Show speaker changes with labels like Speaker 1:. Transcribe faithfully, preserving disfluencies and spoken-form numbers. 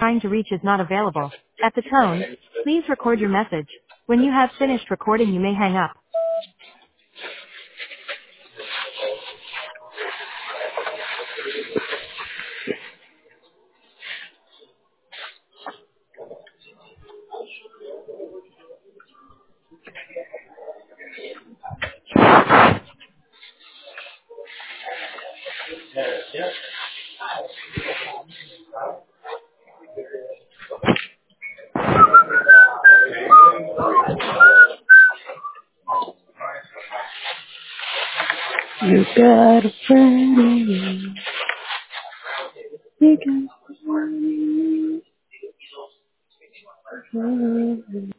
Speaker 1: trying to reach is not available. At the tone, please record your message. When you have finished recording, you may hang up.
Speaker 2: You got a friend in me. You got a friend in me.